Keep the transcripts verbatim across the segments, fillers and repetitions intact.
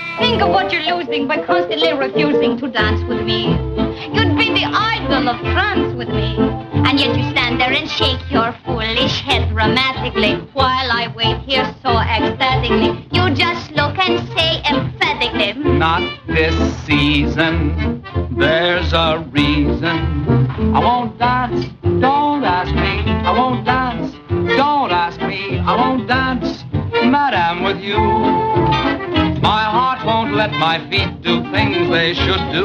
Think of what you're losing by constantly refusing to dance with me. You'd be the idol of France with me. And yet you stand there and shake your foolish head dramatically while I wait here so ecstatically. You just look and say emphatically, not this season, there's a reason. I won't dance, don't ask me. I won't dance, don't ask me. I won't dance, madam, with you. My heart won't let my feet do things they should do.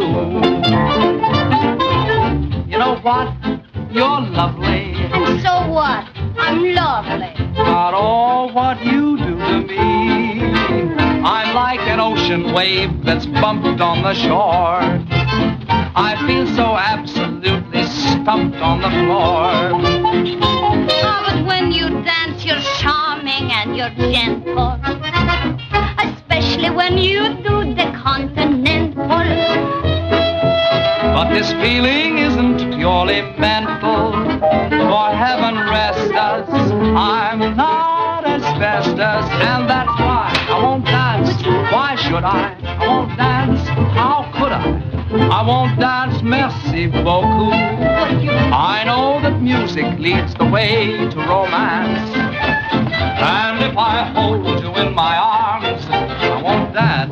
You know what? You're lovely. And so what? I'm lovely. Not all what you do to me. I'm like an ocean wave that's bumped on the shore. I feel so absolutely stumped on the floor. Oh, but when you dance, you're charming and you're gentle. Especially when you do the continental. But this feeling isn't purely mental. For heaven rest us, I'm not asbestos. And that's why I won't dance. Why should I? I won't dance. How could I? I won't dance, merci beaucoup. I know that music leads the way to romance. And if I hold you in my arms, I won't dance.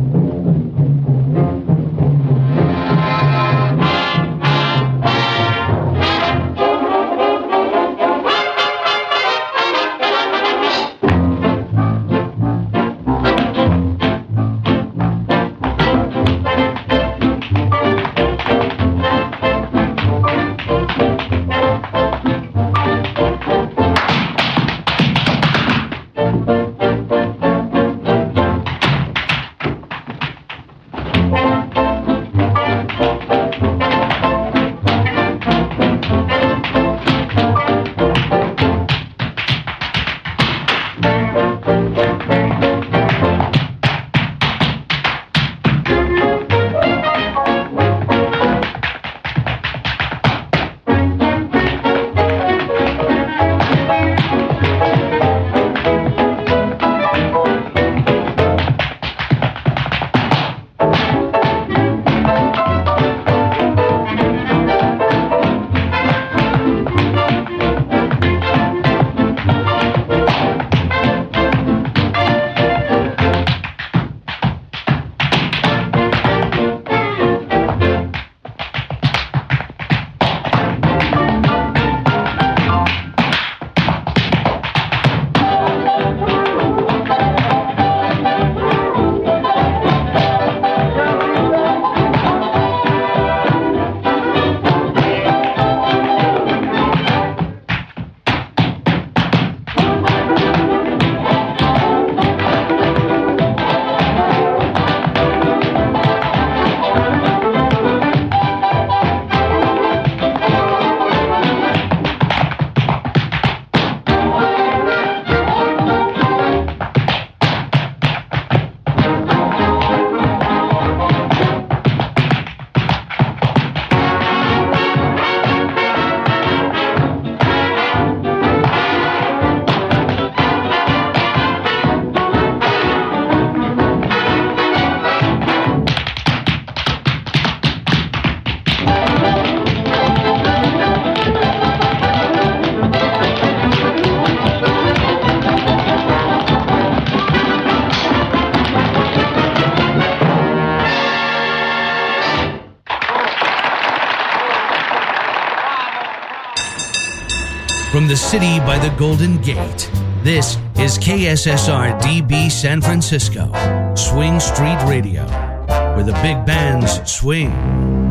From the city by the Golden Gate, this is K S S R D B San Francisco, Swing Street Radio, where the big bands swing.